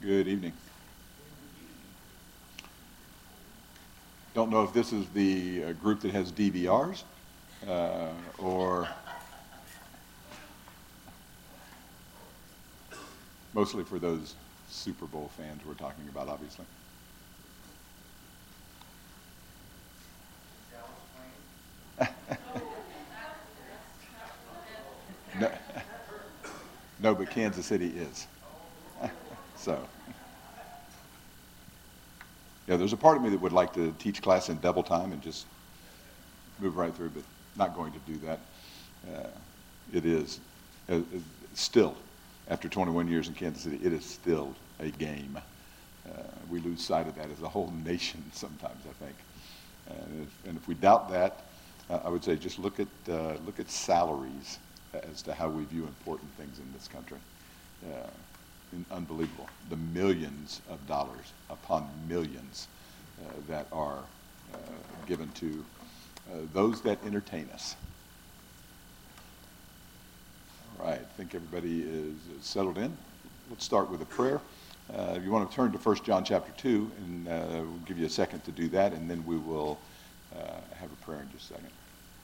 Good evening. Don't know if this is the group that has DVRs or mostly for those Super Bowl fans we're talking about, obviously. No, no, but Kansas City is. So, yeah, there's a part of me that would like to teach class in double time and just move right through, but not going to do that. It is still, after 21 years in Kansas City, it is still a game. We lose sight of that as a whole nation sometimes, I think. And if we doubt that, I would say just look at salaries as to how we view important things in this country. Unbelievable. The millions of dollars upon millions that are given to those that entertain us. All right, I think everybody is settled in. Let's start with a prayer. If you want to turn to 1 John chapter 2, and we'll give you a second to do that, and then we will have a prayer in just a second.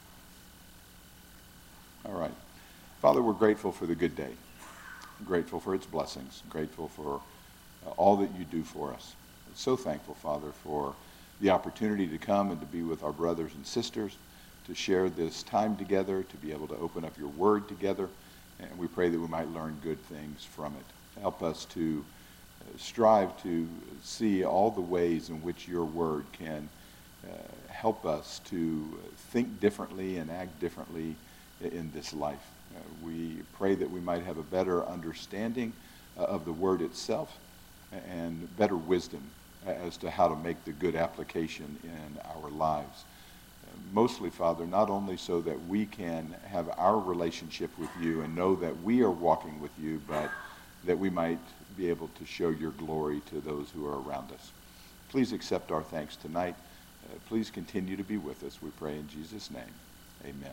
All right. Father, we're grateful for the good day. Grateful for its blessings. Grateful for all that you do for us. So thankful, Father, for the opportunity to come and to be with our brothers and sisters, to share this time together, to be able to open up your word together. And we pray that we might learn good things from it. Help us to strive to see all the ways in which your word can help us to think differently and act differently in this life. We pray that we might have a better understanding of the word itself and better wisdom as to how to make the good application in our lives. Mostly, Father, not only so that we can have our relationship with you and know that we are walking with you, but that we might be able to show your glory to those who are around us. Please accept our thanks tonight. Please continue to be with us, we pray in Jesus' name. Amen.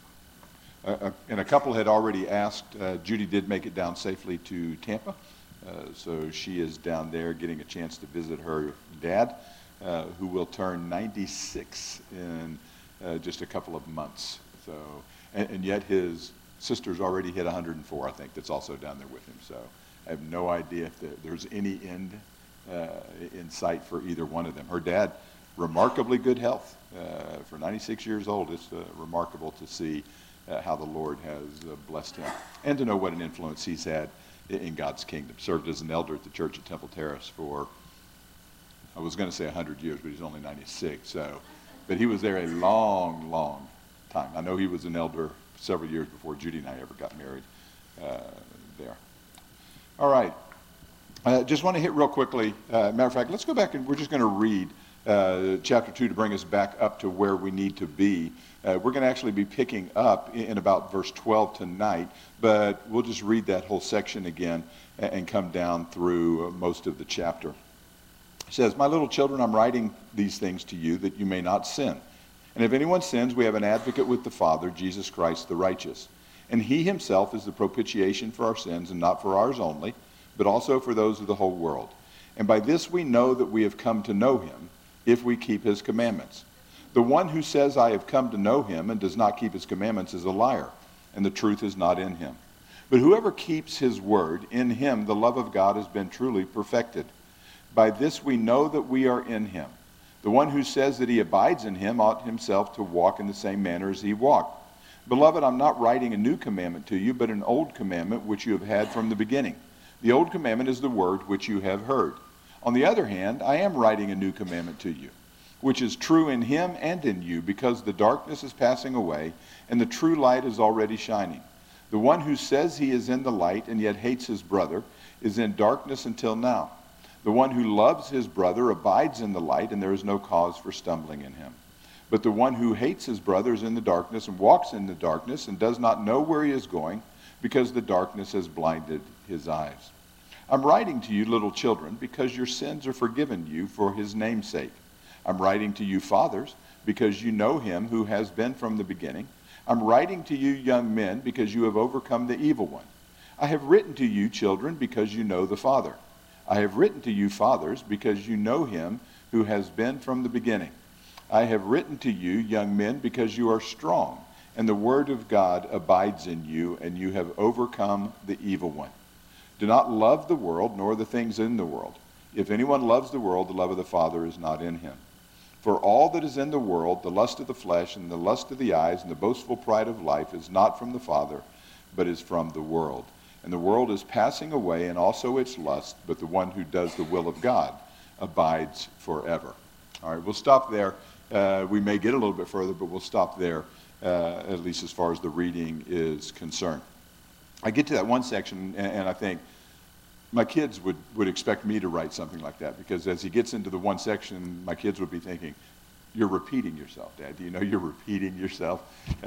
And a couple had already asked. Judy did make it down safely to Tampa, so she is down there getting a chance to visit her dad, who will turn 96 in just a couple of months. So, and yet his sister's already hit 104, I think, that's also down there with him. So I have no idea if there's any end in sight for either one of them. Her dad, remarkably good health. For 96 years old, it's remarkable to see how the Lord has blessed him, and to know what an influence he's had in God's kingdom. Served as an elder at the church at Temple Terrace for, I was going to say 100 years, but he's only 96. So, but he was there a long, long time. I know he was an elder several years before Judy and I ever got married there. All right. Just want to hit real quickly. Matter of fact, let's go back and we're just going to read chapter 2 to bring us back up to where we need to be. We're going to actually be picking up in about verse 12 tonight, but we'll just read that whole section again and come down through most of the chapter. It says, "My little children, I'm writing these things to you that you may not sin. And if anyone sins, we have an advocate with the Father, Jesus Christ the righteous. And he himself is the propitiation for our sins, and not for ours only, but also for those of the whole world. And by this we know that we have come to know him, if we keep his commandments. The one who says, I have come to know him, and does not keep his commandments is a liar, and the truth is not in him. But whoever keeps his word, in him the love of God has been truly perfected. By this we know that we are in him. The one who says that he abides in him ought himself to walk in the same manner as he walked. Beloved, I'm not writing a new commandment to you, but an old commandment which you have had from the beginning. The old commandment is the word which you have heard. On the other hand, I am writing a new commandment to you, which is true in him and in you, because the darkness is passing away, and the true light is already shining. The one who says he is in the light and yet hates his brother is in darkness until now. The one who loves his brother abides in the light, and there is no cause for stumbling in him. But the one who hates his brother is in the darkness and walks in the darkness and does not know where he is going, because the darkness has blinded his eyes. I'm writing to you, little children, because your sins are forgiven you for his name's sake. I'm writing to you, fathers, because you know him who has been from the beginning. I'm writing to you, young men, because you have overcome the evil one. I have written to you, children, because you know the Father. I have written to you, fathers, because you know him who has been from the beginning. I have written to you, young men, because you are strong, and the word of God abides in you, and you have overcome the evil one. Do not love the world, nor the things in the world. If anyone loves the world, the love of the Father is not in him. For all that is in the world, the lust of the flesh, and the lust of the eyes, and the boastful pride of life, is not from the Father, but is from the world. And the world is passing away, and also its lust, but the one who does the will of God abides forever. All right, we'll stop there. We may get a little bit further, but we'll stop there, at least as far as the reading is concerned. I get to that one section, and I think my kids would expect me to write something like that, because as he gets into the one section, my kids would be thinking, you're repeating yourself, Dad. Do you know you're repeating yourself?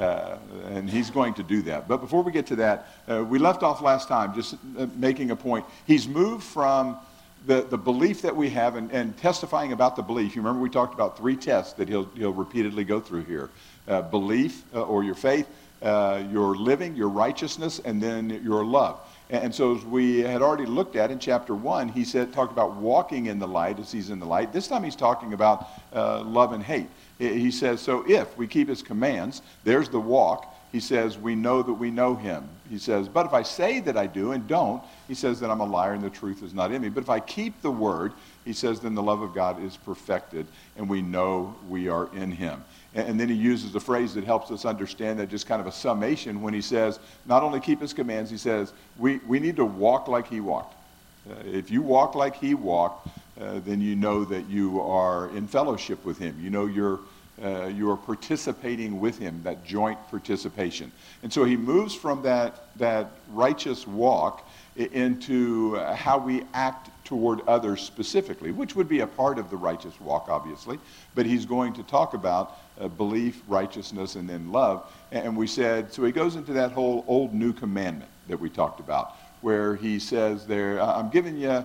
And he's going to do that. But before we get to that, we left off last time just making a point. He's moved from the belief that we have and testifying about the belief. You remember we talked about 3 tests that he'll repeatedly go through here. Belief, or your faith, your living, your righteousness, and then your love. And so as we had already looked at in chapter 1, he talked about walking in the light as he's in the light. This time he's talking about love and hate. He says, so if we keep his commands, there's the walk. He says, we know that we know him. He says, but if I say that I do and don't, he says that I'm a liar and the truth is not in me. But if I keep the word, he says, then the love of God is perfected and we know we are in him. And then he uses a phrase that helps us understand that, just kind of a summation, when he says, not only keep his commands, he says, we need to walk like he walked. If you walk like he walked, then you know that you are in fellowship with him. You know you are participating with him, that joint participation. And so he moves from that righteous walk into how we act toward others specifically, which would be a part of the righteous walk, obviously. But he's going to talk about belief, righteousness, and then love. And we said, so he goes into that whole old new commandment that we talked about, where he says there, I'm giving you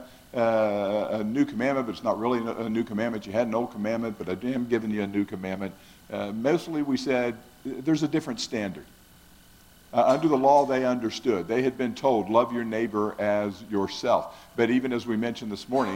a new commandment, but it's not really a new commandment. You had an old commandment, but I am giving you a new commandment. Mostly we said there's a different standard. Under the law, they understood. They had been told, love your neighbor as yourself. But even as we mentioned this morning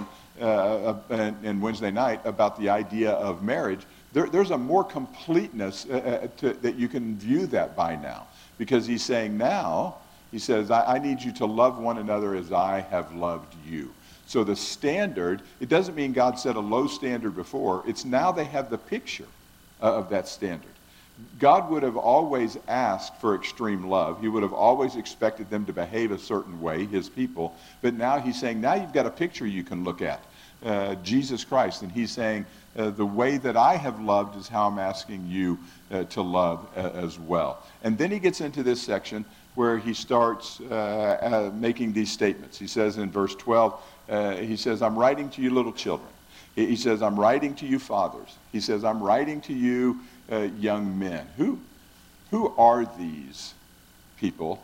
and Wednesday night about the idea of marriage, there's a more completeness that you can view that by now. Because he's saying now, he says, I need you to love one another as I have loved you. So the standard, it doesn't mean God set a low standard before. It's now they have the picture of that standard. God would have always asked for extreme love. He would have always expected them to behave a certain way, his people. But now he's saying, now you've got a picture you can look at, Jesus Christ. And he's saying, the way that I have loved is how I'm asking you to love as well. And then he gets into this section where he starts making these statements. He says in verse 12, he says, I'm writing to you little children. He says, I'm writing to you fathers. He says, I'm writing to you young men. Who are these people,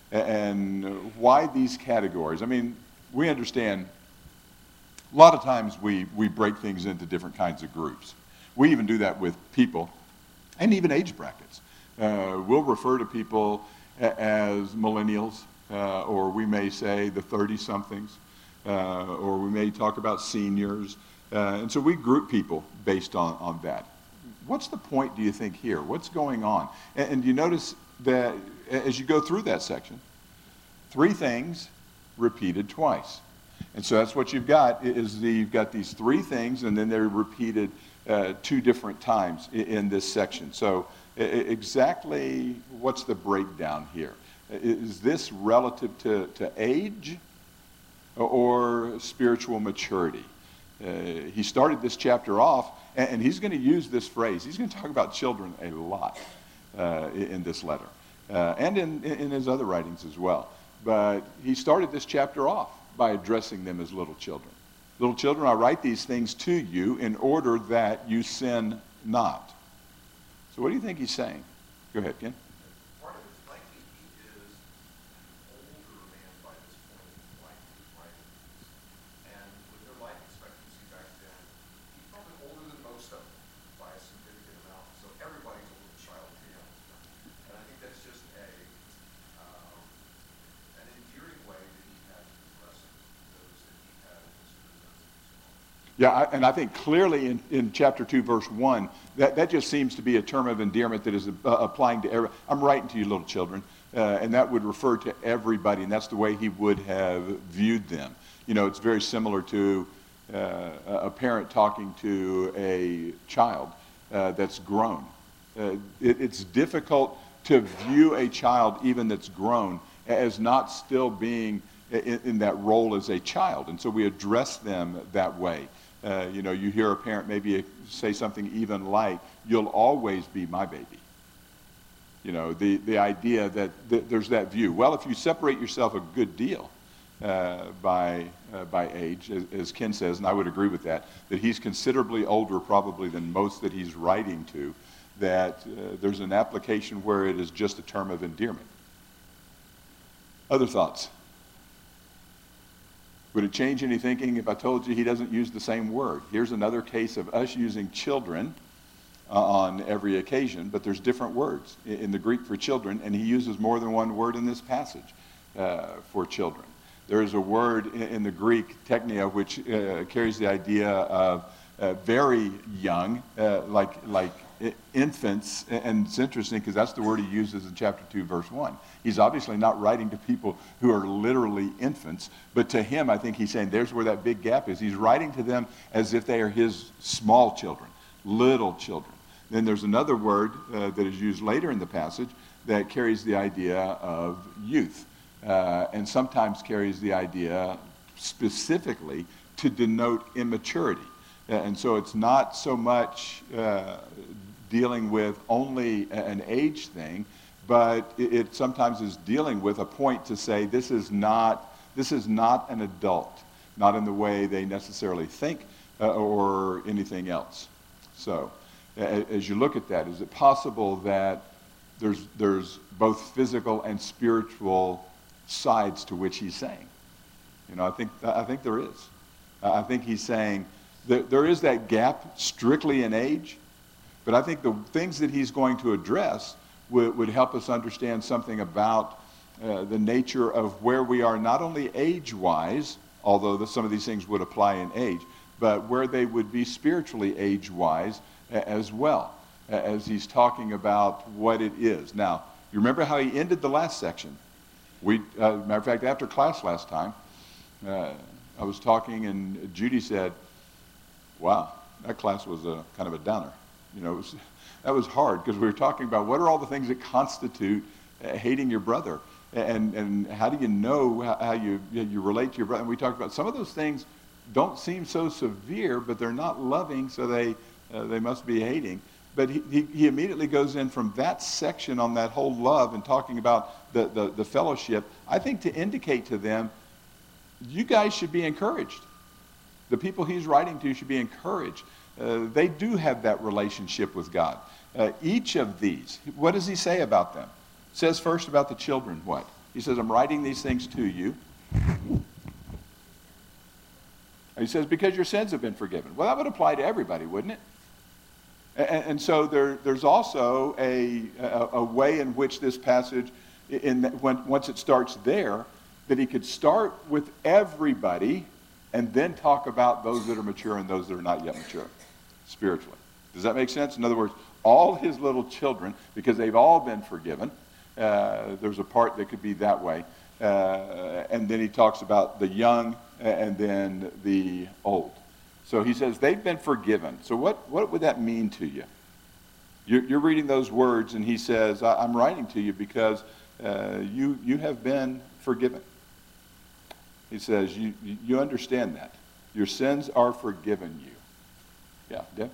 and why these categories? I mean, we understand a lot of times we break things into different kinds of groups. We even do that with people and even age brackets. We'll refer to people as millennials, or we may say the 30-somethings, or we may talk about seniors. And so we group people based on that. What's the point, do you think, here? What's going on? And you notice that as you go through that section, 3 things repeated twice. And so that's what you've got, you've got these 3 things, and then they're repeated 2 different times in this section. So exactly what's the breakdown here? Is this relative to age or spiritual maturity? He started this chapter off, and he's going to use this phrase. He's going to talk about children a lot in this letter, and in his other writings as well. But he started this chapter off by addressing them as little children. Little children, I write these things to you in order that you sin not. So what do you think he's saying? Go ahead, Ken. Part of it's likely he is an older man by this point in life, right? And with their life expectancy back then, he's probably older than most of them by a significant amount. So everybody's a little child to him. And I think that's just an endearing way that he had to address those that he had in his Yeah, and I think clearly in chapter 2, verse 1, that just seems to be a term of endearment that is applying to every. I'm writing to you, little children, and that would refer to everybody, and that's the way he would have viewed them. You know, it's very similar to a parent talking to a child that's grown. It's difficult to view a child, even that's grown, as not still being in that role as a child, and so we address them that way. You know, you hear a parent maybe say something even like, "You'll always be my baby." You know, the idea that there's that view. Well, if you separate yourself a good deal by age, as Ken says, and I would agree with that he's considerably older probably than most that he's writing to, that there's an application where it is just a term of endearment. Other thoughts? Would it change any thinking if I told you he doesn't use the same word? Here's another case of us using children on every occasion, but there's different words in the Greek for children, and he uses more than one word in this passage for children. There is a word in the Greek, teknia, which carries the idea of very young, like infants, and it's interesting because that's the word he uses in chapter 2, verse 1. He's obviously not writing to people who are literally infants, but to him, I think he's saying there's where that big gap is. He's writing to them as if they are his small children, little children. Then there's another word that is used later in the passage that carries the idea of youth, and sometimes carries the idea specifically to denote immaturity. And so it's not so much dealing with only an age thing, but it sometimes is dealing with a point to say this is not an adult, not in the way they necessarily think or anything else. So as you look at that, is it possible that there's both physical and spiritual sides to which he's saying? You know, I think there is. I think he's saying there is that gap strictly in age, but I think the things that he's going to address would help us understand something about the nature of where we are, not only age-wise, although some of these things would apply in age, but where they would be spiritually age-wise as well, as he's talking about what it is. Now, you remember how he ended the last section? Matter of fact, after class last time, I was talking and Judy said, "Wow, that class was kind of a downer." You know, that was hard because we were talking about what are all the things that constitute hating your brother, and how do you know how you relate to your brother? And we talked about some of those things don't seem so severe, but they're not loving, so they must be hating. But he immediately goes in from that section on that whole love and talking about the fellowship, I think, to indicate to them, you guys should be encouraged. The people he's writing to should be encouraged. They do have that relationship with God. Each of these, what does he say about them? Says first about the children, what? He says, I'm writing these things to you. He says, because your sins have been forgiven. Well, that would apply to everybody, wouldn't it? And so there's also a way in which this passage, once it starts there, that he could start with everybody and then talk about those that are mature and those that are not yet mature spiritually. Does that make sense? In other words, all his little children, because they've all been forgiven, there's a part that could be that way. And then he talks about the young and then the old. So he says they've been forgiven. So what would that mean to you? You're reading those words and he says, I'm writing to you because you have been forgiven. He says, you understand that. Your sins are forgiven you. Yeah, Deb?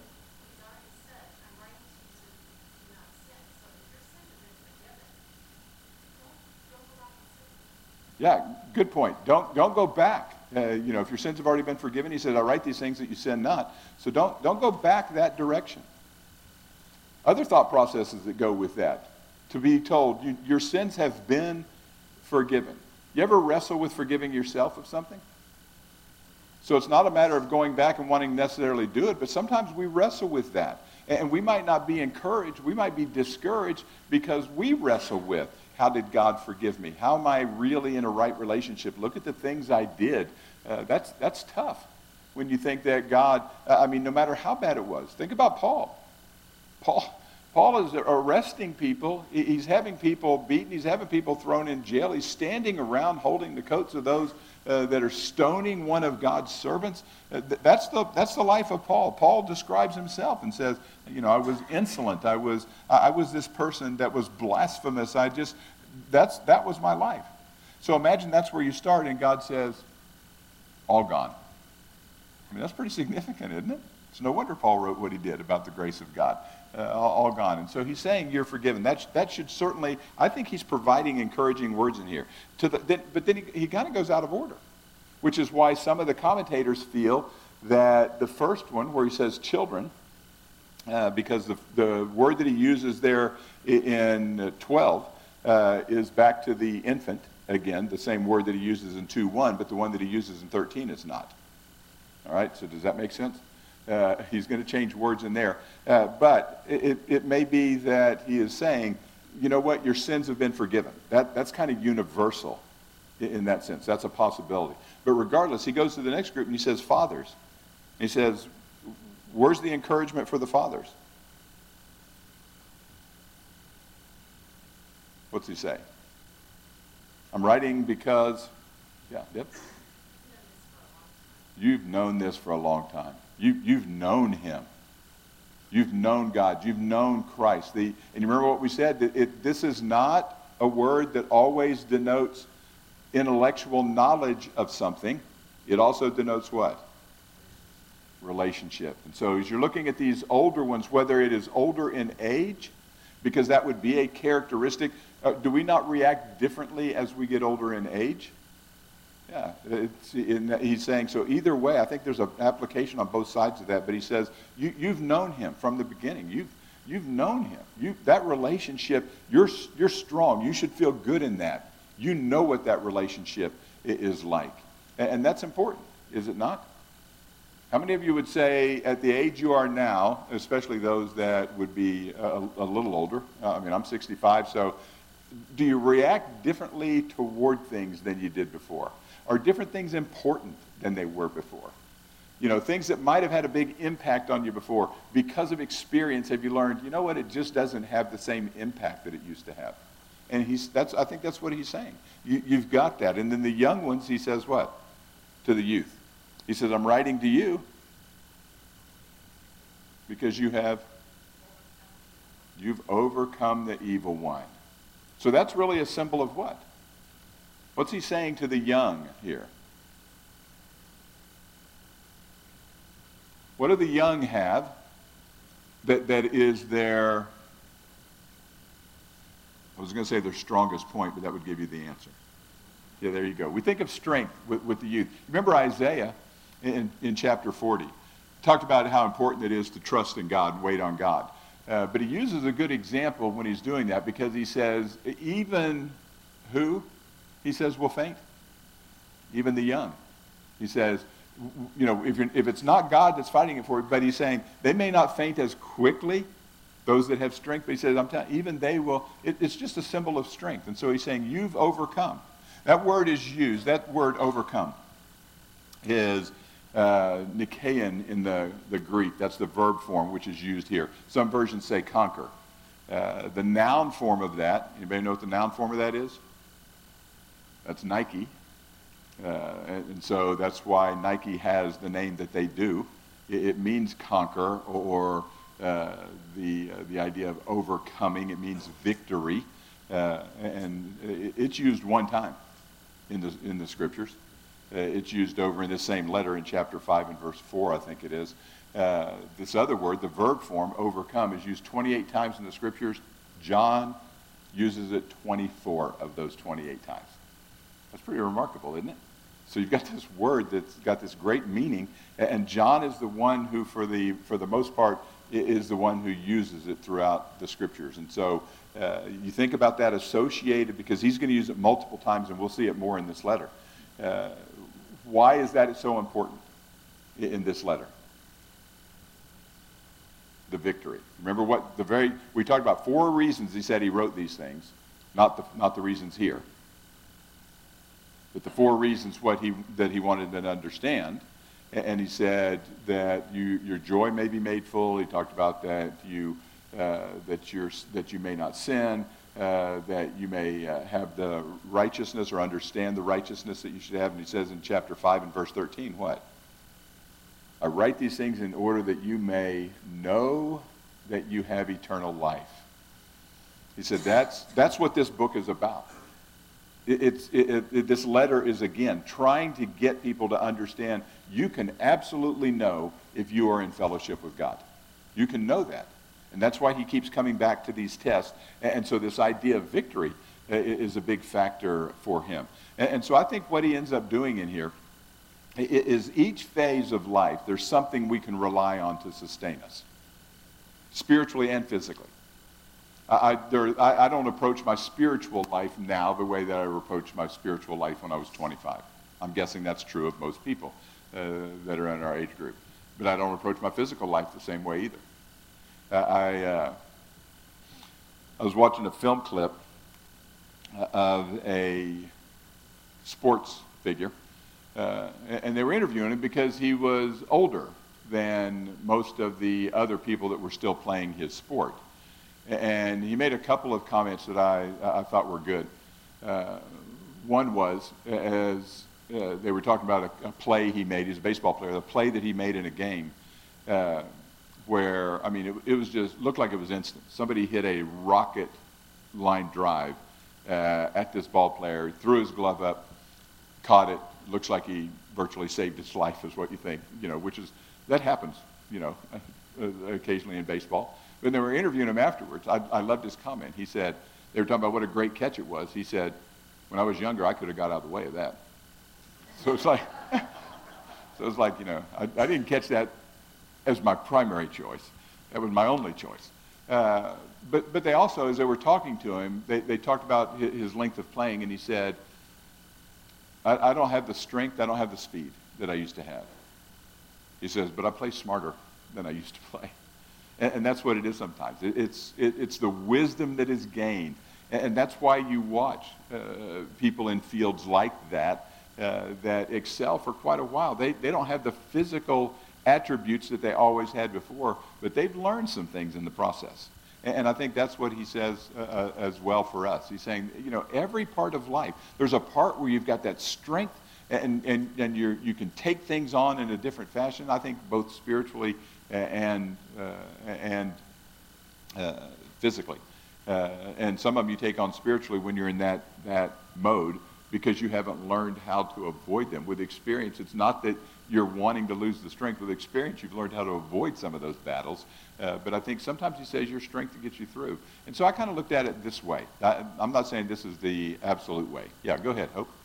Yeah, good point. Don't go back. If your sins have already been forgiven, he says, I write these things that you sin not. So don't go back that direction. Other thought processes that go with that. To be told, your sins have been forgiven. You ever wrestle with forgiving yourself of something? So it's not a matter of going back and wanting to necessarily do it, but sometimes we wrestle with that. And we might not be encouraged. We might be discouraged because we wrestle with, how did God forgive me? How am I really in a right relationship? Look at the things I did. That's tough. when you think that God, no matter how bad it was. Think about Paul. Paul is arresting people. He's having people beaten. He's having people thrown in jail. He's standing around holding the coats of those that are stoning one of God's servants. That's the life of Paul. Paul describes himself and says, I was insolent. I was this person that was blasphemous. That was my life. So imagine that's where you start, and God says, all gone. That's pretty significant, isn't it? It's no wonder Paul wrote what he did about the grace of God. All gone. And so he's saying you're forgiven. That should certainly, I think he's providing encouraging words in here. But then he kind of goes out of order, which is why some of the commentators feel that the first one, where he says children, because the word that he uses there in 12 is back to the infant, again, the same word that he uses in 2:1, but the one that he uses in 13 is not. All right, so does that make sense? He's going to change words in there. But it may be that he is saying, you know what, your sins have been forgiven. That's kind of universal in that sense. That's a possibility. But regardless, he goes to the next group and he says, fathers. He says, where's the encouragement for the fathers? What's he say? I'm writing because, yep. You've known this for a long time. You've known him. You've known God. You've known Christ. And you remember what we said? This is not a word that always denotes intellectual knowledge of something. It also denotes what? Relationship. And so as you're looking at these older ones, whether it is older in age, because that would be a characteristic, do we not react differently as we get older in age? Yeah, he's saying, so either way, I think there's an application on both sides of that, but he says, you've known him from the beginning. You've known him. That relationship, you're strong. You should feel good in that. You know what that relationship is like. And that's important, is it not? How many of you would say at the age you are now, especially those that would be a little older, I'm 65, so do you react differently toward things than you did before? Are different things important than they were before? Things that might have had a big impact on you before, because of experience, have you learned, you know what, it just doesn't have the same impact that it used to have. And I think that's what he's saying. You've got that. And then the young ones, he says what? To the youth. He says, I'm writing to you because you've overcome the evil one. So that's really a symbol of what? What's he saying to the young here? What do the young have that is their, I was going to say their strongest point, but that would give you the answer. Yeah, there you go. We think of strength with the youth. Remember Isaiah in chapter 40. Talked about how important it is to trust in God and wait on God. But he uses a good example when he's doing that, because he says, even who? He says, will faint. Even the young. He says, if it's not God that's fighting it for you, but he's saying they may not faint as quickly, those that have strength, but he says, I'm telling you, even they will. It's just a symbol of strength. And so he's saying, you've overcome. That word is used, that word overcome is Nikein in the Greek. That's the verb form which is used here. Some versions say conquer. The noun form of that, anybody know what the noun form of that is? That's Nike. And so that's why Nike has the name that they do. It means conquer, or the idea of overcoming. It means victory. And it's used one time in the scriptures. It's used over in this same letter in chapter 5 and verse 4, I think it is. This other word, the verb form, overcome, is used 28 times in the scriptures. John uses it 24 of those 28 times. That's pretty remarkable, isn't it? So you've got this word that's got this great meaning, and John is the one who, for the most part, is the one who uses it throughout the scriptures. And so you think about that associated, because he's going to use it multiple times, and we'll see it more in this letter. Why is that so important in this letter? The victory. Remember we talked about 4 reasons he said he wrote these things, not the reasons here. But the 4 reasons that he wanted them to understand. And he said that your joy may be made full. He talked about that that you may not sin, that you may have the righteousness or understand the righteousness that you should have. And he says in chapter 5 and verse 13, what? I write these things in order that you may know that you have eternal life. He said that's what this book is about. This letter is, again, trying to get people to understand you can absolutely know if you are in fellowship with God. You can know that. And that's why he keeps coming back to these tests. And so this idea of victory is a big factor for him. And so I think what he ends up doing in here is each phase of life, there's something we can rely on to sustain us, spiritually and physically. I don't approach my spiritual life now the way that I approached my spiritual life when I was 25. I'm guessing that's true of most people that are in our age group. But I don't approach my physical life the same way either. I was watching a film clip of a sports figure, and they were interviewing him because he was older than most of the other people that were still playing his sport. And he made a couple of comments that I thought were good. One was, as they were talking about a play he made, he's a baseball player, the play that he made in a game where, I mean, it was just, looked like it was instant. Somebody hit a rocket line drive at this ball player, threw his glove up, caught it, looks like he virtually saved his life is what you think, which is, that happens, occasionally in baseball. When they were interviewing him afterwards, I loved his comment. He said, they were talking about what a great catch it was. He said, when I was younger, I could have got out of the way of that. So it's like, I didn't catch that as my primary choice. That was my only choice. But they also, as they were talking to him, they talked about his length of playing, and he said, I don't have the strength, I don't have the speed that I used to have. He says, but I play smarter than I used to play. And that's what it is sometimes. It's the wisdom that is gained. And that's why you watch people in fields like that that excel for quite a while. They don't have the physical attributes that they always had before, but they've learned some things in the process. And I think that's what he says as well for us. He's saying, every part of life, there's a part where you've got that strength and you can take things on in a different fashion. I think both spiritually and physically. And some of them you take on spiritually when you're in that mode because you haven't learned how to avoid them. With experience, it's not that you're wanting to lose the strength. With experience, you've learned how to avoid some of those battles. But I think sometimes he says your strength to get you through. And so I kind of looked at it this way. I'm not saying this is the absolute way. Yeah, go ahead, Hope.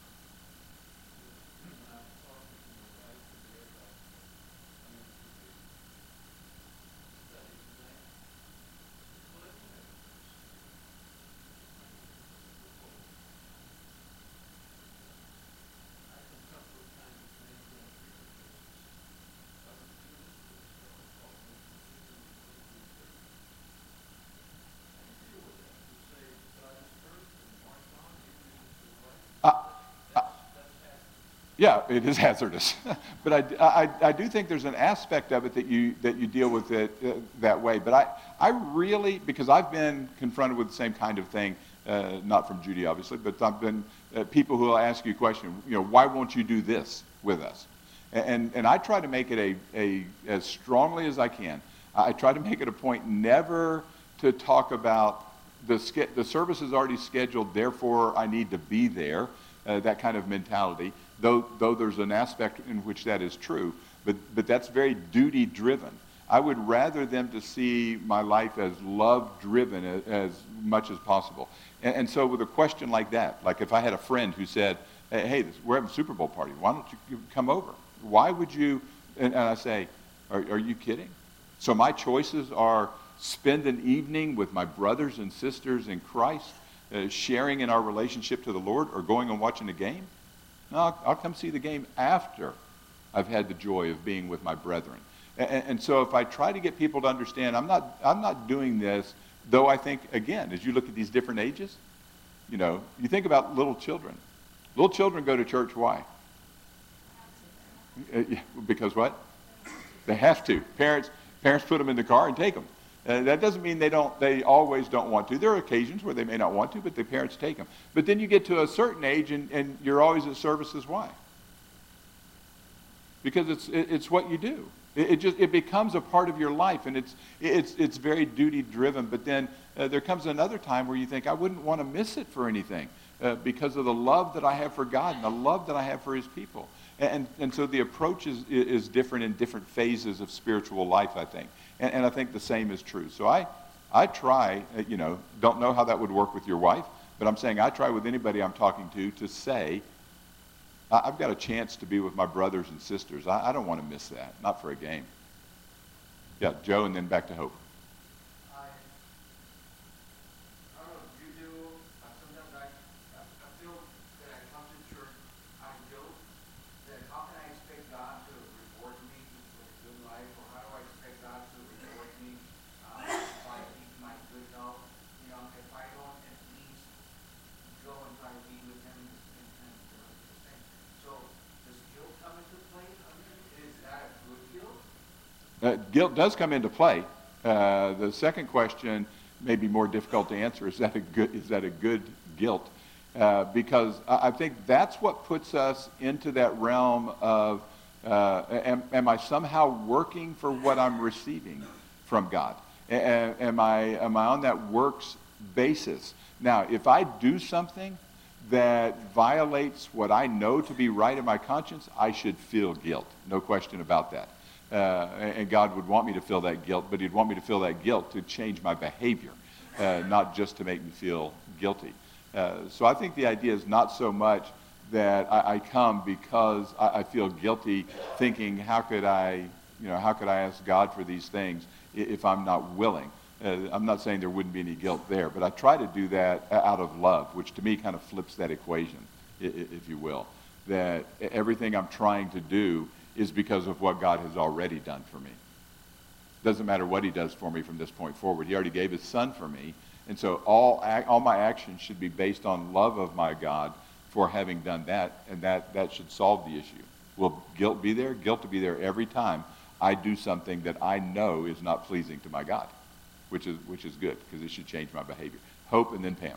Yeah, it is hazardous, but I do think there's an aspect of it that you deal with it that way. But I really, because I've been confronted with the same kind of thing, not from Judy obviously, but I've been people who will ask you a question, why won't you do this with us? And I try to make it as strongly as I can. I try to make it a point never to talk about the service is already scheduled, therefore I need to be there. That kind of mentality. Though there's an aspect in which that is true, but that's very duty-driven. I would rather them to see my life as love-driven as much as possible. And so with a question like that, like if I had a friend who said, hey, we're having a Super Bowl party, why don't you come over? Why would you, and I say, are you kidding? So my choices are spend an evening with my brothers and sisters in Christ, sharing in our relationship to the Lord, or going and watching a game? No, I'll come see the game after I've had the joy of being with my brethren. And so if I try to get people to understand, I'm not doing this, though I think, again, as you look at these different ages, you think about little children. Little children go to church, why? Because what? They have to. Parents put them in the car and take them. That doesn't mean they always don't want to. There are occasions where they may not want to, but the parents take them. But then you get to a certain age and you're always at services. Why? Because it's what you do. It becomes a part of your life, and it's very duty driven. But then there comes another time where you think, I wouldn't want to miss it for anything, because of the love that I have for God and the love that I have for His people. And so the approach is different in different phases of spiritual life, I think. And I think the same is true. So I try, don't know how that would work with your wife, but I'm saying I try with anybody I'm talking to say, I've got a chance to be with my brothers and sisters. I don't want to miss that, not for a game. Yeah, Joe, and then back to Hope. I don't know if you do, sometimes I feel that I come to church, I feel that how can I expect God to reward me with a good life, or how do I expect God to reward me if I keep my good health? If I don't at least go and try to be with Him and things. So does guilt come into play? Is that a good guilt? Guilt does come into play. The second question may be more difficult to answer. Is that a good guilt? Because I think that's what puts us into that realm of am I somehow working for what I'm receiving from God? Am I on that works basis? Now, if I do something that violates what I know to be right in my conscience, I should feel guilt. No question about that. And God would want me to feel that guilt, but He'd want me to feel that guilt to change my behavior, not just to make me feel guilty. So I think the idea is not so much that I come because I feel guilty, thinking, how could I ask God for these things if I'm not willing? I'm not saying there wouldn't be any guilt there, but I try to do that out of love, which to me kind of flips that equation, if you will. That everything I'm trying to do is because of what God has already done for me. Doesn't matter what He does for me from this point forward. He already gave His Son for me, and so all my actions should be based on love of my God for having done that, and that should solve the issue. Will guilt be there? Guilt will be there every time I do something that I know is not pleasing to my God, which is good, because it should change my behavior. Hope, and then Pam.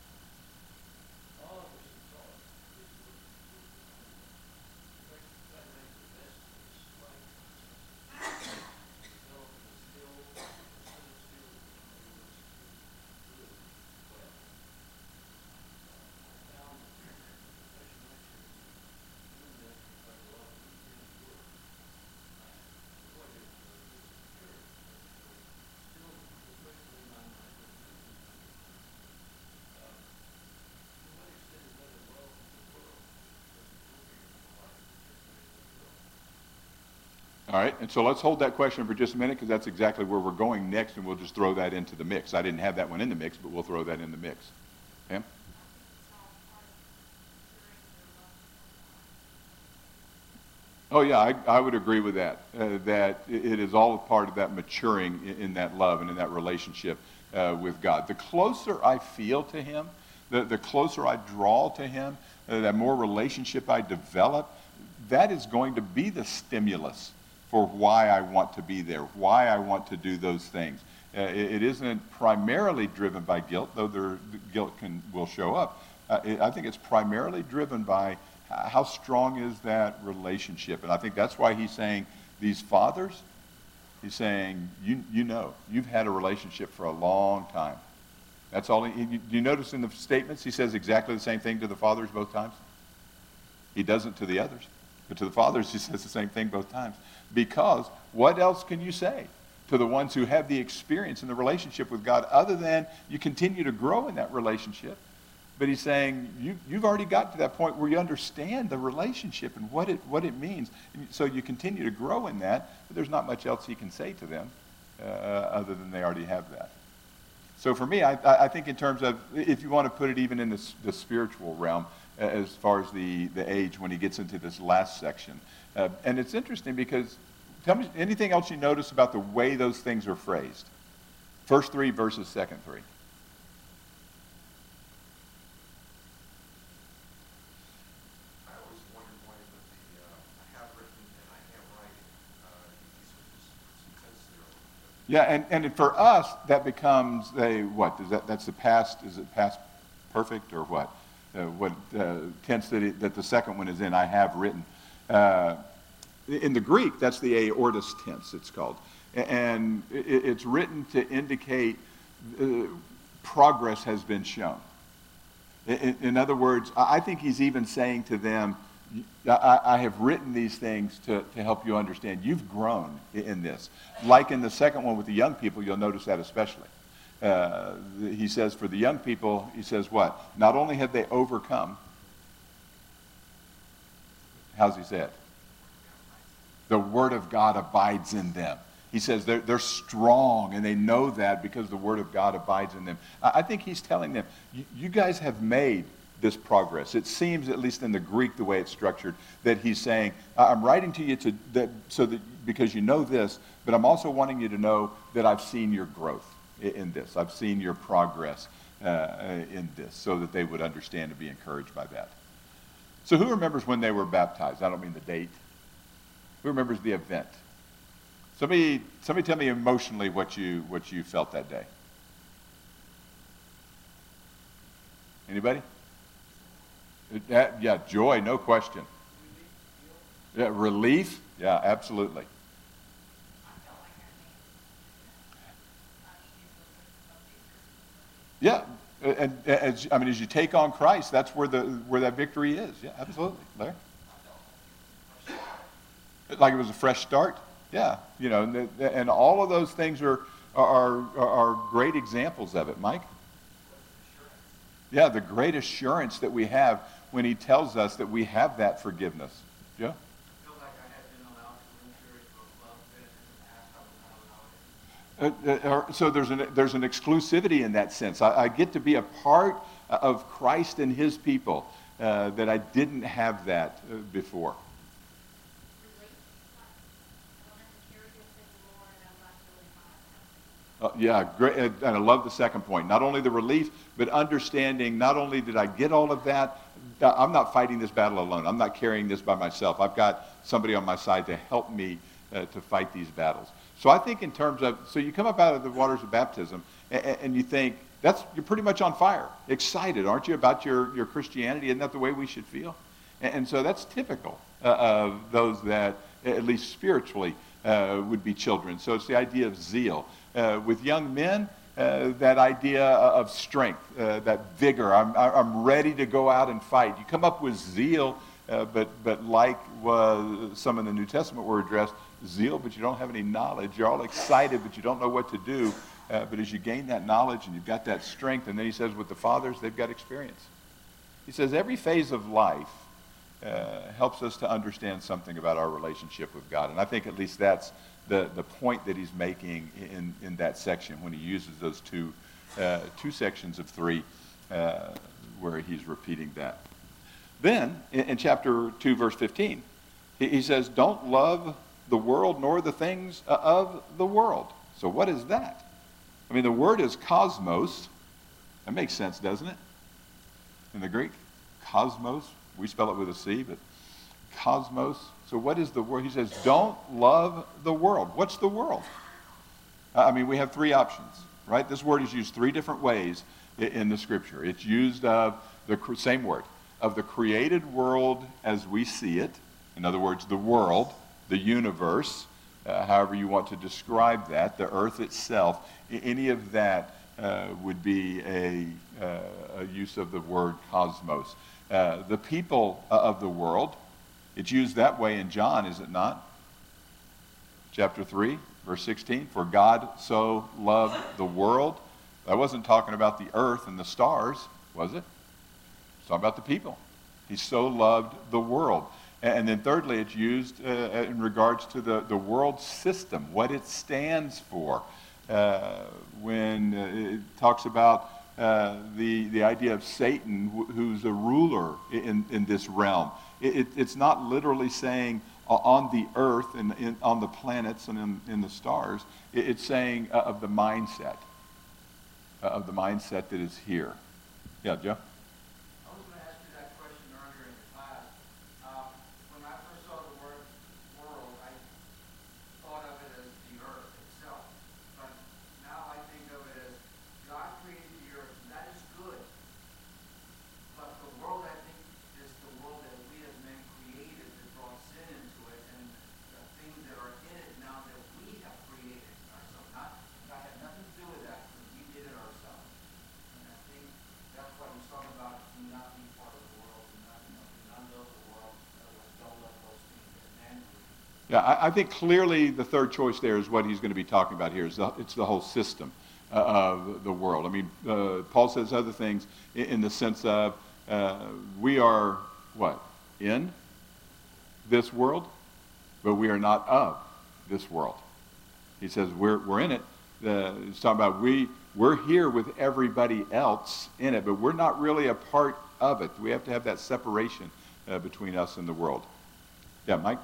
All right, and so let's hold that question for just a minute, because that's exactly where we're going next, and we'll just throw that into the mix. I didn't have that one in the mix, but we'll throw that in the mix. Pam? Oh yeah, I would agree with that. That it is all a part of that maturing in that love and in that relationship with God. The closer I feel to Him, the closer I draw to Him, the more relationship I develop, that is going to be the stimulus for why I want to be there, why I want to do those things. It isn't primarily driven by guilt, though guilt will show up. I think it's primarily driven by how strong is that relationship. And I think that's why He's saying, these fathers, He's saying, you've had a relationship for a long time. That's all. Do you notice in the statements He says exactly the same thing to the fathers both times? He doesn't to the others. But to the fathers, He says the same thing both times. Because what else can you say to the ones who have the experience in the relationship with God, other than you continue to grow in that relationship? But He's saying, you've already got to that point where you understand the relationship and what it means. So you continue to grow in that, but there's not much else He can say to them other than they already have that. So for me, I think in terms of, if you want to put it even in the spiritual realm, as far as the age when he gets into this last section. And it's interesting because, tell me anything else you notice about the way those things are phrased. First three versus second three. I always wondered why I have written Yeah, and for us, that becomes that's the past, is it past perfect or what? What tense that the second one is in, I have written. In the Greek, that's the aorist tense, it's called. And it's written to indicate progress has been shown. In other words, I think he's even saying to them, I have written these things to help you understand. You've grown in this. Like in the second one with the young people, you'll notice that especially. He says for the young people, he says what? Not only have they overcome, how's he say it? The word of God abides in them. He says they're strong, and they know that because the word of God abides in them. I think he's telling them, you guys have made this progress. It seems, at least in the Greek, the way it's structured, that he's saying, I'm writing to you because you know this, but I'm also wanting you to know that I've seen your growth in this. I've seen your progress in this, so that they would understand and be encouraged by that. So who remembers when they were baptized? I don't mean the date. Who remembers the event? Somebody tell me emotionally what you felt that day. Anybody? Yeah, joy, no question. Yeah, relief? Yeah, absolutely. Yeah, and as you take on Christ, that's where that victory is. Yeah, absolutely. Larry? Like it was a fresh start? Yeah, and all of those things are great examples of it. Mike? Yeah, the great assurance that we have when he tells us that we have that forgiveness. Joe? I feel like I had been allowed to enter into a club that in the past I was not allowed in. So there's an exclusivity in that sense. I get to be a part of Christ and his people that I didn't have that before. Yeah, great, and I love the second point. Not only the relief, but understanding, not only did I get all of that, I'm not fighting this battle alone. I'm not carrying this by myself. I've got somebody on my side to help me to fight these battles. So I think in terms of, so you come up out of the waters of baptism, and you think, you're pretty much on fire, excited, aren't you, about your Christianity? Isn't that the way we should feel? And so that's typical of those that, at least spiritually, would be children. So it's the idea of zeal. With young men, that idea of strength, that vigor. I'm ready to go out and fight. You come up with zeal, but like some in the New Testament were addressed, zeal, but you don't have any knowledge. You're all excited, but you don't know what to do. But as you gain that knowledge and you've got that strength, and then he says with the fathers, they've got experience. He says every phase of life helps us to understand something about our relationship with God. And I think at least that's the point that he's making in that section when he uses those two sections of 3 where he's repeating that. Then, in chapter 2, verse 15, he says, don't love the world nor the things of the world. So what is that? I mean, the word is cosmos. That makes sense, doesn't it? In the Greek, cosmos. We spell it with a C, but cosmos. So what is the word? He says, don't love the world. What's the world? We have 3 options, right? This word is used 3 different ways in the scripture. It's used of the same word, of the created world as we see it. In other words, the world, the universe, however you want to describe that, the earth itself. Any of that would be a use of the word cosmos. The people of the world, it's used that way in John, is it not? Chapter 3, verse 16, for God so loved the world. That wasn't talking about the earth and the stars, was it? It's talking about the people. He so loved the world. And then thirdly, it's used in regards to the world system, what it stands for. When it talks about the idea of Satan, who's a ruler in this realm. It's not literally saying on the earth and on the planets and in the stars. It's saying of the mindset that is here. Yeah, Joe? I was going to ask you that question earlier in the class. When I first saw the word world, I thought of it as the earth itself. But Yeah, I think clearly the third choice there is what he's going to be talking about here. It's the whole system of the world. I mean, Paul says other things in the sense of we are, what? In this world, but we are not of this world. He says we're in it. He's talking about we're here with everybody else in it, but we're not really a part of it. We have to have that separation between us and the world. Yeah, Mike?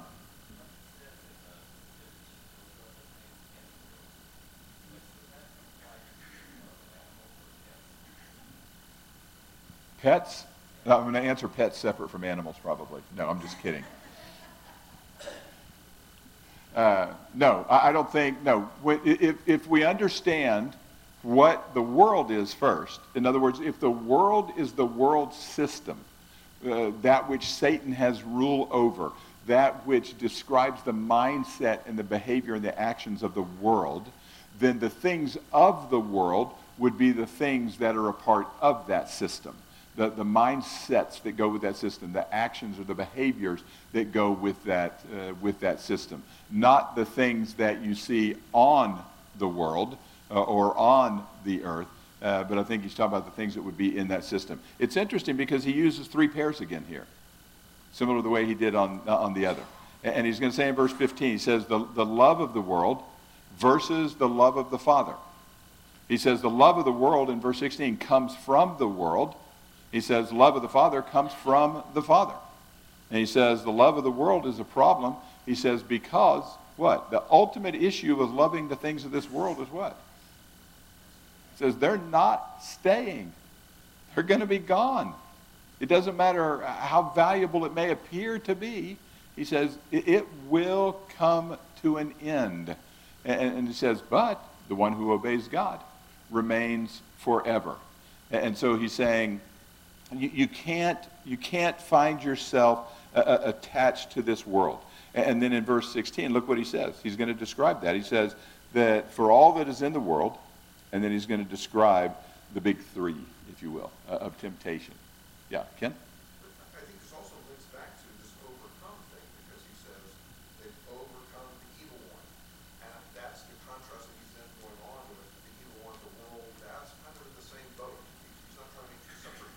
Pets? No, I'm going to answer pets separate from animals, probably. No, I'm just kidding. No, I don't think, no. If we understand what the world is first, in other words, if the world is the world system, that which Satan has rule over, that which describes the mindset and the behavior and the actions of the world, then the things of the world would be the things that are a part of that system. The mindsets that go with that system, the actions or the behaviors that go with that system. Not the things that you see on the world or on the earth, but I think he's talking about the things that would be in that system. It's interesting because he uses three pairs again here, similar to the way he did on the other. And he's going to say in verse 15, he says the love of the world versus the love of the Father. He says the love of the world in verse 16 comes from the world. He says love of the Father comes from the Father. And he says the love of the world is a problem. He says because, what? The ultimate issue of loving the things of this world is what? He says they're not staying. They're going to be gone. It doesn't matter how valuable it may appear to be. He says it will come to an end. And he says, but the one who obeys God remains forever. And so he's saying, you can't find yourself attached to this world. And then in verse 16, look what he says. He's going to describe that. He says that for all that is in the world, and then he's going to describe the big three, if you will, of temptation. Yeah, Ken? I think this also links back to this overcome thing, because he says they've overcome the evil one. And that's the contrast that he's then going on with the evil one, the world. That's kind of in the same boat. He's not trying to make two separate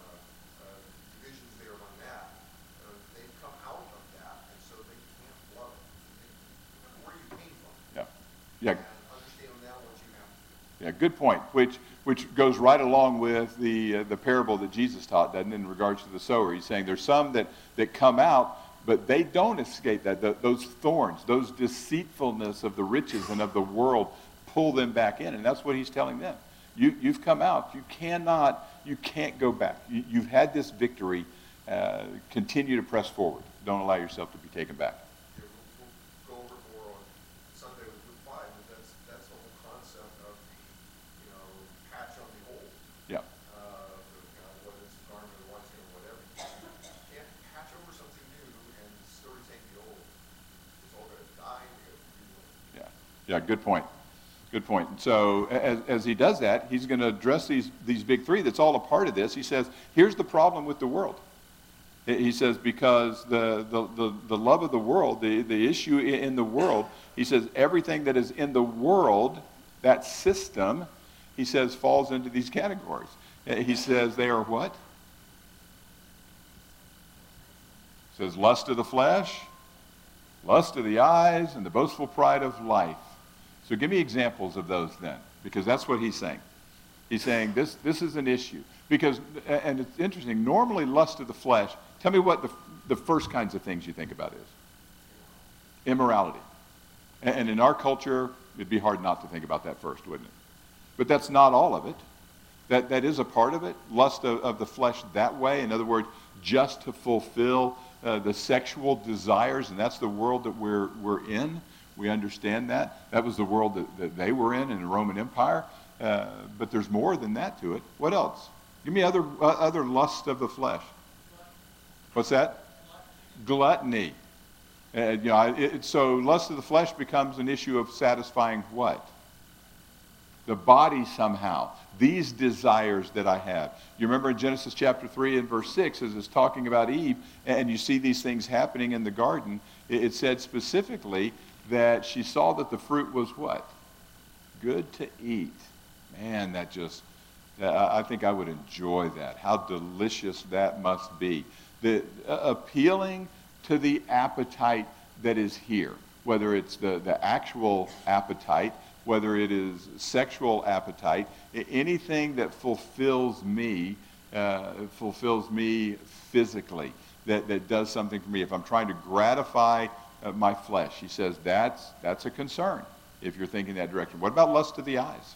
divisions there on that. They've come out of that, and so they can't love it. Remember where you came from. Yeah. And understand now what you have to do. Yeah, good point, which goes right along with the parable that Jesus taught, doesn't it, in regards to the sower. He's saying there's some that come out, but they don't escape that. Those thorns, those deceitfulness of the riches and of the world pull them back in, and that's what he's telling them. You've come out. You can't go back. You've had this victory. Continue to press forward. Don't allow yourself to be taken back. Yeah, we'll go over more on Sunday with Luke 5, but that's the whole concept of the, patch on the old. Yeah. Whether it's a garment or wineskin or whatever. You can't patch over something new and still retain the old. It's all going to die and you have to rebuild. Yeah, good point. Good point. So as he does that, he's going to address these big three. That's all a part of this. He says, here's the problem with the world. He says because the love of the world, the issue in the world, he says everything that is in the world, that system, he says falls into these categories. He says they are what? He says lust of the flesh, lust of the eyes, and the boastful pride of life. So give me examples of those then, because that's what he's saying. He's saying this is an issue. Because, and it's interesting, normally lust of the flesh, tell me what the first kinds of things you think about is. Immorality. And in our culture, it'd be hard not to think about that first, wouldn't it? But that's not all of it. That is a part of it. Lust of the flesh that way. In other words, just to fulfill the sexual desires, and that's the world that we're in. We understand that. That was the world that they were in the Roman Empire. But there's more than that to it. What else? Give me other lust of the flesh. What's that? Gluttony. So lust of the flesh becomes an issue of satisfying what? the body somehow, these desires that I have. You remember in Genesis chapter 3 and verse 6, as it's talking about Eve, and you see these things happening in the garden, it said specifically that she saw that the fruit was what? Good to eat. Man, that just, I think I would enjoy that. How delicious that must be. Appealing to the appetite that is here, whether it's the actual appetite, whether it is sexual appetite, anything that fulfills me physically, that does something for me. If I'm trying to gratify my flesh, he says that's a concern if you're thinking that direction. What about lust of the eyes?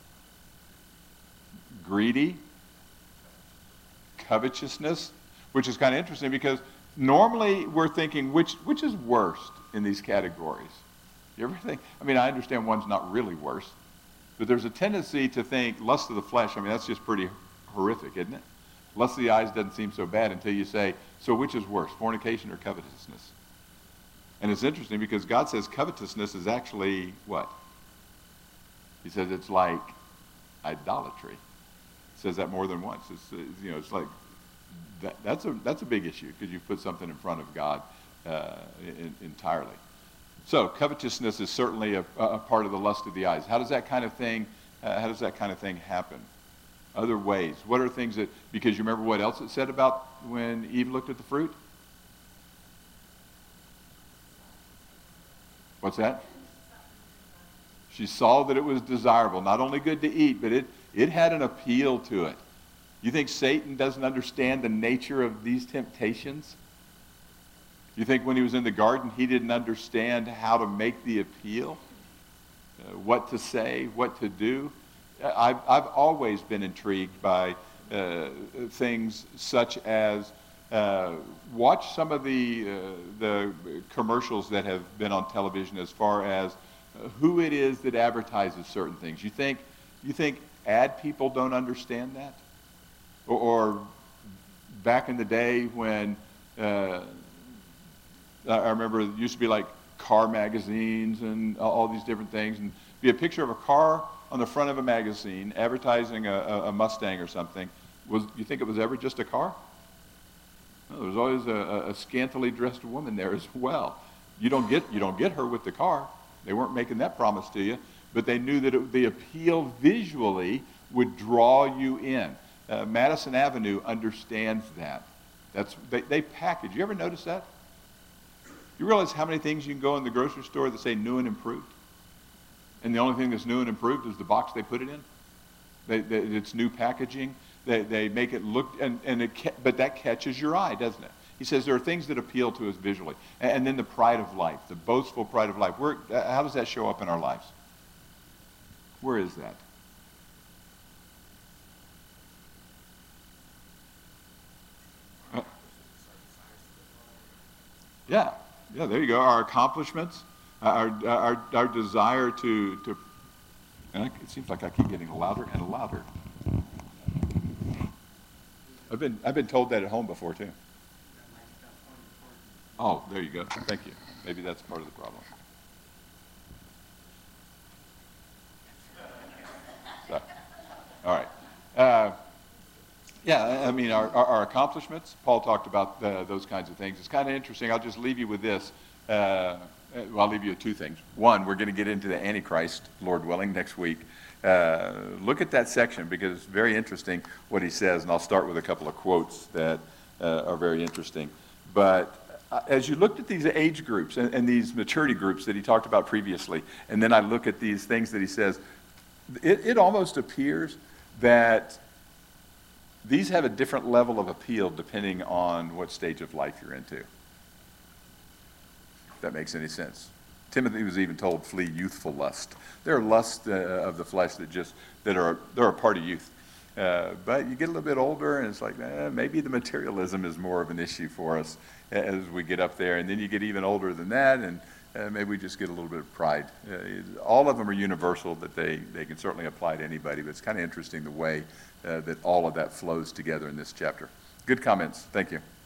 Greedy, covetousness, which is kind of interesting because normally we're thinking which is worst in these categories. You ever think? I mean, I understand one's not really worse, but there's a tendency to think lust of the flesh. I mean, that's just pretty horrific, isn't it? Lust of the eyes doesn't seem so bad until you say, so which is worse, fornication or covetousness? And it's interesting because God says covetousness is actually what? He says it's like idolatry. He says that more than once. It's like that's a big issue because you've put something in front of God entirely. So covetousness is certainly a part of the lust of the eyes. How does that kind of thing happen? Other ways. What are things that, because you remember what else it said about when Eve looked at the fruit? What's that? She saw that it was desirable, not only good to eat, but it had an appeal to it. You think Satan doesn't understand the nature of these temptations? You think when he was in the garden, he didn't understand how to make the appeal? What to say, what to do? I've always been intrigued by things such as watch some of the commercials that have been on television as far as who it is that advertises certain things. You think ad people don't understand that? Or back in the day when I remember it used to be like car magazines and all these different things, and be a picture of a car on the front of a magazine advertising a Mustang or something. You think it was ever just a car? No, there was always a scantily dressed woman there as well. You don't get her with the car. They weren't making that promise to you, but they knew that the appeal visually would draw you in. Madison Avenue understands that. They package. You ever notice that? You realize how many things you can go in the grocery store that say new and improved? And the only thing that's new and improved is the box they put it in. It's new packaging. They make it look, but that catches your eye, doesn't it? He says there are things that appeal to us visually. And then the pride of life, the boastful pride of life. How does that show up in our lives? Where is that? Yeah, there you go. Our accomplishments, our desire to and it seems like I keep getting louder and louder. I've been told that at home before too. Oh, there you go. Thank you. Maybe that's part of the problem. So, all right. Yeah, I mean, our accomplishments, Paul talked about those kinds of things. It's kind of interesting. I'll just leave you with this. I'll leave you with two things. One, we're going to get into the Antichrist, Lord willing, next week. Look at that section because it's very interesting what he says, and I'll start with a couple of quotes that are very interesting. But as you looked at these age groups and these maturity groups that he talked about previously, and then I look at these things that he says, it almost appears that these have a different level of appeal depending on what stage of life you're into. If that makes any sense. Timothy was even told, flee youthful lust. There are lusts of the flesh that are a part of youth. But you get a little bit older and it's like, maybe the materialism is more of an issue for us as we get up there. And then you get even older than that and maybe we just get a little bit of pride. All of them are universal, that they can certainly apply to anybody, but it's kind of interesting the way that all of that flows together in this chapter. Good comments. Thank you.